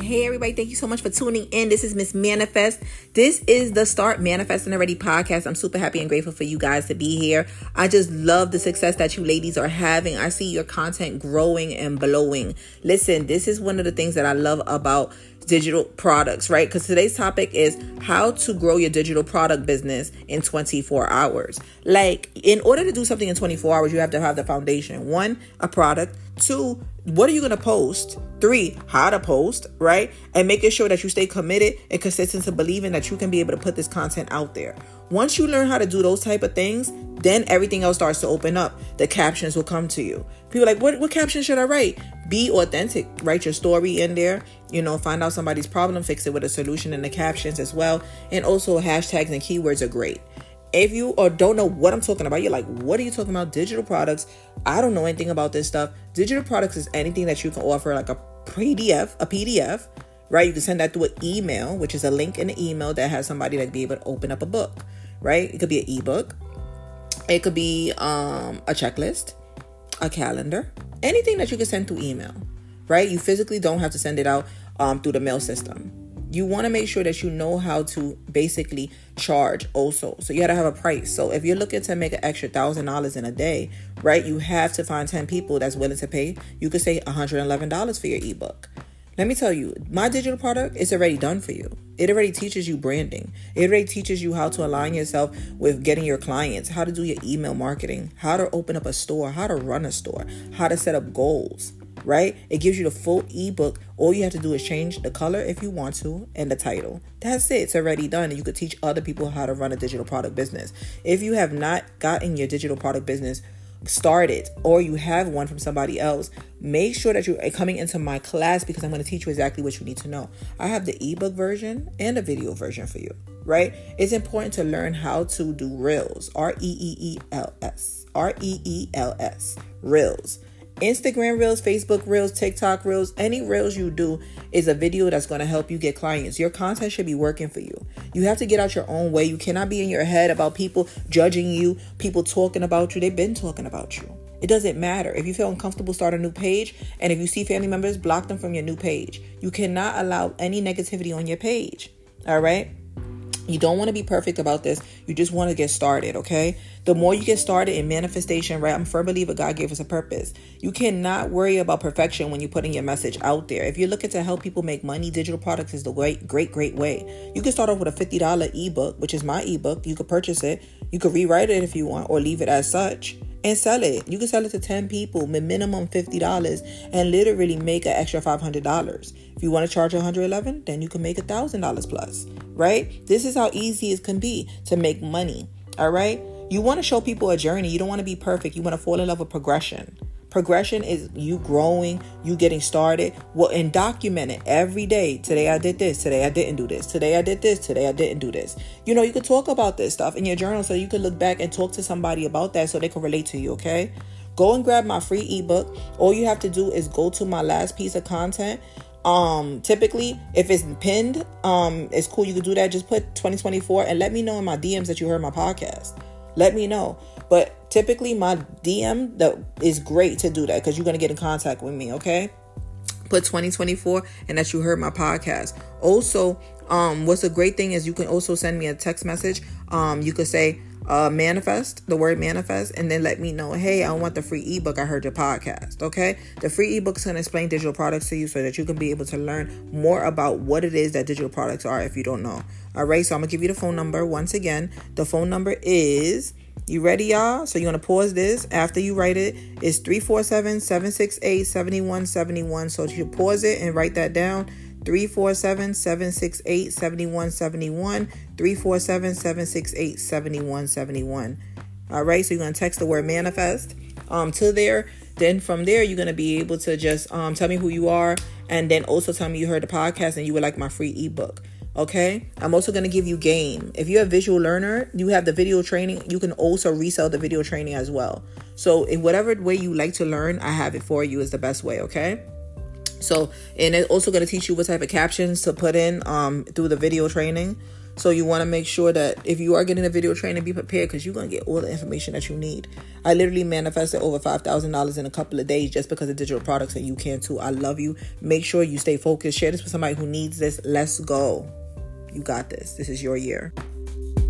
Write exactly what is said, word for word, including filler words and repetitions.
Hey everybody, thank you so much for tuning in. This is Miss Manifest. This is the Start Manifesting Already podcast. I'm super happy and grateful for you guys to be here. I just love the success that you ladies are having. I see your content growing and blowing. Listen, this is one of the things that I love about digital products, right? Because today's topic is how to grow your digital product business in twenty-four hours. Like, in order to do something in twenty-four hours, you have to have the foundation. One, a product. Two, what are you going to post? Three, how to post, right? And making sure that you stay committed and consistent to believing that you can be able to put this content out there. Once you learn how to do those type of things, then everything else starts to open up. The captions will come to you. People are like, what, what caption should I write? Be authentic. Write your story in there. You know, find out somebody's problem, fix it with a solution in the captions as well. And also hashtags and keywords are great. If you or don't know what I'm talking about, you're like, what are you talking about? Digital products. I don't know anything about this stuff. Digital products is anything that you can offer, like a P D F, a P D F, right? You can send that through an email, which is a link in the email that has somebody that be able to open up a book, right? It could be an ebook. It could be um, a checklist, a calendar, anything that you can send through email, right? You physically don't have to send it out um, through the mail system. You want to make sure that you know how to basically charge also. So you got to have a price. So if you're looking to make an extra thousand dollars in a day, right, you have to find ten people that's willing to pay. You could say one hundred eleven dollars for your ebook. Let me tell you, my digital product is already done for you. It already teaches you branding. It already teaches you how to align yourself with getting your clients, how to do your email marketing, how to open up a store, how to run a store, how to set up goals. Right? It gives you the full ebook. All you have to do is change the color if you want to and the title. That's it. It's already done. And you could teach other people how to run a digital product business. If you have not gotten your digital product business started or you have one from somebody else, make sure that you're coming into my class because I'm going to teach you exactly what you need to know. I have the ebook version and the video version for you. Right? It's important to learn how to do Reels. R E E E L S. R E E L S. Reels. Instagram Reels, Facebook Reels, TikTok Reels, any Reels you do is a video that's going to help you get clients. Your content should be working for you. You have to get out your own way. You cannot be in your head about people judging you, people talking about you. They've been talking about you. It doesn't matter. If you feel uncomfortable, start a new page. And if you see family members, block them from your new page. You cannot allow any negativity on your page. All right? You don't want to be perfect about this. You just want to get started, okay? The more you get started in manifestation, right? I'm a firm believer God gave us a purpose. You cannot worry about perfection when you're putting your message out there. If you're looking to help people make money, digital products is the great, great, great way. You can start off with a fifty dollars ebook, which is my ebook. You could purchase it. You could rewrite it if you want or leave it as such and sell it. You can sell it to ten people, minimum fifty dollars, and literally make an extra five hundred dollars. If you want to charge one hundred eleven dollars, then you can make one thousand dollars plus, right? This is how easy it can be to make money, all right? You want to show people a journey. You don't want to be perfect. You want to fall in love with progression. Progression is you growing, you getting started. Well, and document it every day. Today I did this. Today I didn't do this. Today I did this. Today I didn't do this. You know, you could talk about this stuff in your journal so you could look back and talk to somebody about that so they can relate to you, okay? Go and grab my free ebook. All you have to do is go to my last piece of content. Um, typically, if it's pinned, um, it's cool. You can do that. Just put twenty twenty-four and let me know in my D Ms that you heard my podcast. Let me know. But typically my D M that is great to do that because you're going to get in contact with me. Okay. Put twenty twenty-four and that you heard my podcast. Also, um, what's a great thing is you can also send me a text message. Um, you could say, Uh, manifest, the word manifest, and then let me know, hey, I want the free ebook. I heard your podcast. Okay. The free ebook is going to explain digital products to you so that you can be able to learn more about what it is that digital products are if you don't know. All right. So I'm going to give you the phone number once again. The phone number is, you ready, y'all? So you're going to pause this after you write it. It's three four seven, seven six eight, seven one seven one. So you pause it and write that down. three four seven, seven six eight, seven one seven one. three four seven, seven six eight, seven one seven one. All right. So you're going to text the word manifest um, to there. Then from there, you're going to be able to just um, tell me who you are. And then also tell me you heard the podcast and you would like my free ebook. Okay. I'm also going to give you game. If you're a visual learner, you have the video training. You can also resell the video training as well. So in whatever way you like to learn, I have it for you is the best way. Okay. So, and it's also going to teach you what type of captions to put in um, through the video training. So you want to make sure that if you are getting a video training, be prepared, because you're going to get all the information that you need. I literally manifested over five thousand dollars in a couple of days just because of digital products, and you can too. I love you. Make sure you stay focused. Share this with somebody who needs this. Let's go. You got this. This is your year.